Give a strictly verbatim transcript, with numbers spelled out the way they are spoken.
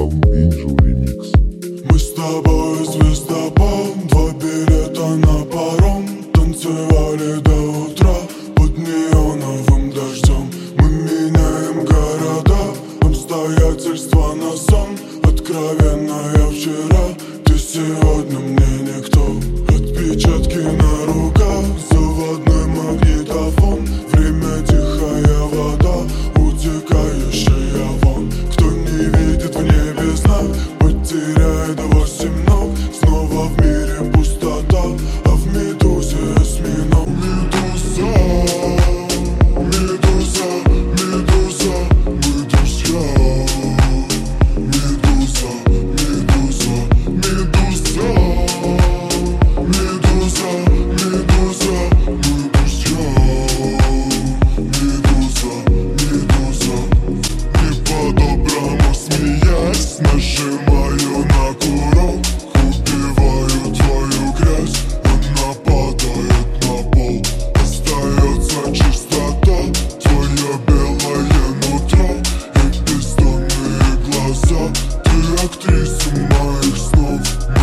Palm Angel Remix. Мы с тобой звездопад, два билета на паром. Танцевали до утра под неоновым дождем. Мы меняем города, обстоятельства на сон. Откровенная вчера, ты сегодня мне никто. Отпечатки на руках, заводной магнитофон. Время тихая вода, утекающая вон. Кто не видит в небе знак, потеряет восемь ног. Снова в мире пустота, а в медузе осьминог. Медуза, медуза, медуза, мы друзья. Медуза, медуза, медуза, медуза, медуза, мы друзья. Медуза, медуза, не по-доброму смеясь, нажимаю на курок. Убиваю твою грязь, она падает на пол. Остается чистота, твое белое нутро и бездонные глаза. Ты актриса моих снов.